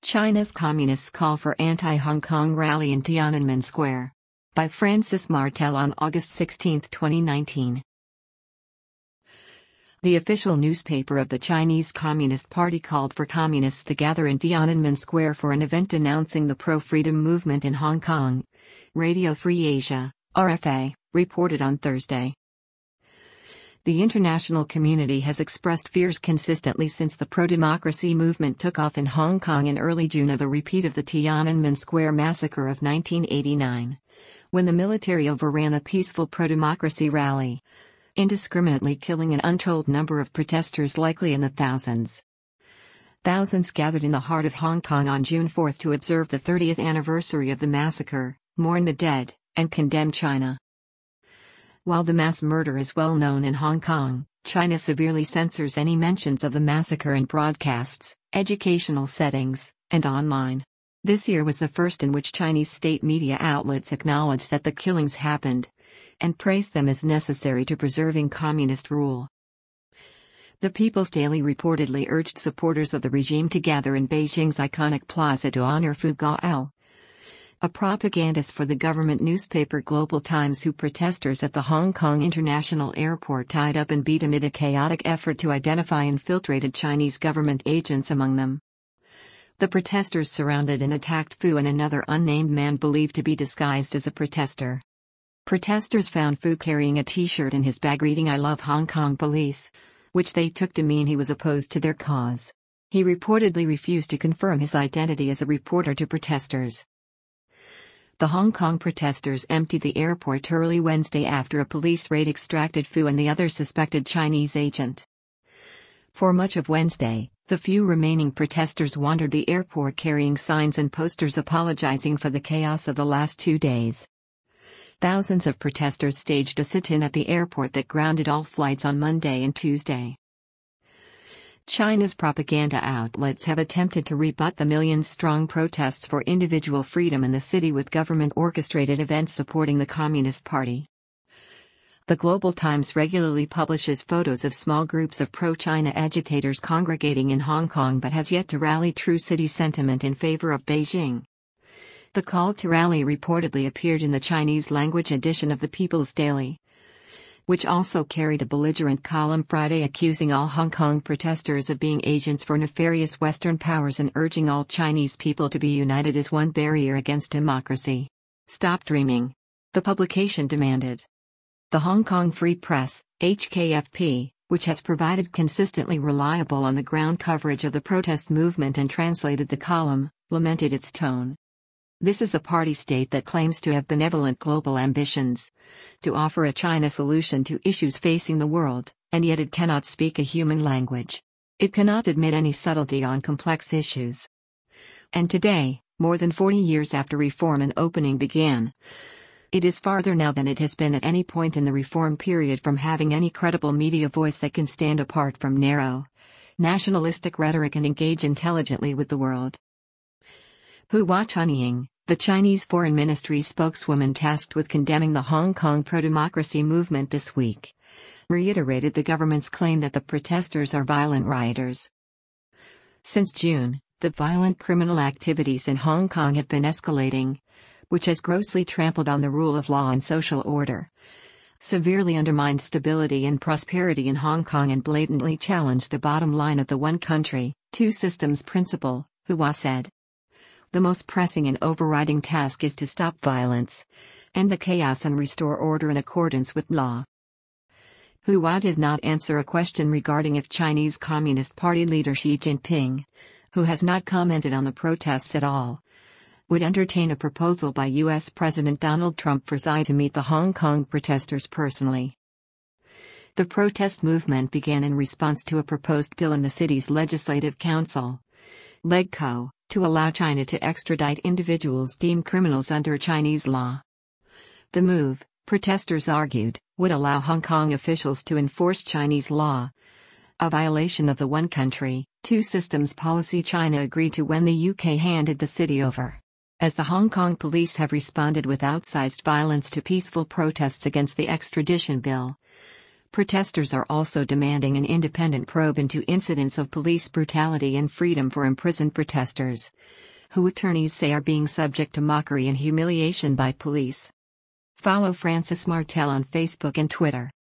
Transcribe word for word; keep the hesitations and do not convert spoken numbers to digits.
China's Communists Call for Anti-Hong Kong Rally in Tiananmen Square. By Francis Martel on August sixteenth, twenty nineteen. The official newspaper of the Chinese Communist Party called for communists to gather in Tiananmen Square for an event announcing the pro-freedom movement in Hong Kong. Radio Free Asia, R F A, reported on Thursday. The international community has expressed fears consistently since the pro-democracy movement took off in Hong Kong in early June of a repeat of the Tiananmen Square massacre of nineteen eighty-nine, when the military overran a peaceful pro-democracy rally, indiscriminately killing an untold number of protesters, likely in the thousands. Thousands gathered in the heart of Hong Kong on June fourth to observe the thirtieth anniversary of the massacre, mourn the dead, and condemn China. While the mass murder is well known in Hong Kong, China severely censors any mentions of the massacre in broadcasts, educational settings, and online. This year was the first in which Chinese state media outlets acknowledged that the killings happened, and praised them as necessary to preserving communist rule. The People's Daily reportedly urged supporters of the regime to gather in Beijing's iconic plaza to honor Fu Gaoao, a propagandist for the government newspaper Global Times, who protesters at the Hong Kong International Airport tied up and beat amid a chaotic effort to identify infiltrated Chinese government agents among them. The protesters surrounded and attacked Fu and another unnamed man believed to be disguised as a protester. Protesters found Fu carrying a t-shirt in his bag reading "I love Hong Kong police," which they took to mean he was opposed to their cause. He reportedly refused to confirm his identity as a reporter to protesters. The Hong Kong protesters emptied the airport early Wednesday after a police raid extracted Fu and the other suspected Chinese agent. For much of Wednesday, the few remaining protesters wandered the airport carrying signs and posters apologizing for the chaos of the last two days. Thousands of protesters staged a sit-in at the airport that grounded all flights on Monday and Tuesday. China's propaganda outlets have attempted to rebut the millions-strong protests for individual freedom in the city with government-orchestrated events supporting the Communist Party. The Global Times regularly publishes photos of small groups of pro-China agitators congregating in Hong Kong but has yet to rally true city sentiment in favor of Beijing. The call to rally reportedly appeared in the Chinese-language edition of the People's Daily, which also carried a belligerent column Friday accusing all Hong Kong protesters of being agents for nefarious Western powers and urging all Chinese people to be united as one barrier against democracy. Stop dreaming, the publication demanded. The Hong Kong Free Press, H K F P, which has provided consistently reliable on-the-ground coverage of the protest movement and translated the column, lamented its tone. This is a party state that claims to have benevolent global ambitions, to offer a China solution to issues facing the world, and yet it cannot speak a human language. It cannot admit any subtlety on complex issues. And today, more than forty years after reform and opening began, it is farther now than it has been at any point in the reform period from having any credible media voice that can stand apart from narrow, nationalistic rhetoric and engage intelligently with the world. Hua Chunying, the Chinese Foreign Ministry spokeswoman tasked with condemning the Hong Kong pro-democracy movement this week, reiterated the government's claim that the protesters are violent rioters. Since June, the violent criminal activities in Hong Kong have been escalating, which has grossly trampled on the rule of law and social order, severely undermined stability and prosperity in Hong Kong and blatantly challenged the bottom line of the one country, two systems principle, Hua said. The most pressing and overriding task is to stop violence, end the chaos and restore order in accordance with law. Hua did not answer a question regarding if Chinese Communist Party leader Xi Jinping, who has not commented on the protests at all, would entertain a proposal by U S President Donald Trump for Xi to meet the Hong Kong protesters personally. The protest movement began in response to a proposed bill in the city's Legislative Council, LegCo, to allow China to extradite individuals deemed criminals under Chinese law. The move, protesters argued, would allow Hong Kong officials to enforce Chinese law, a violation of the one country, two systems policy China agreed to when the U K handed the city over. As the Hong Kong police have responded with outsized violence to peaceful protests against the extradition bill, Protesters are also demanding an independent probe into incidents of police brutality and freedom for imprisoned protesters, who attorneys say are being subject to mockery and humiliation by police. Follow Francis Martel on Facebook and Twitter.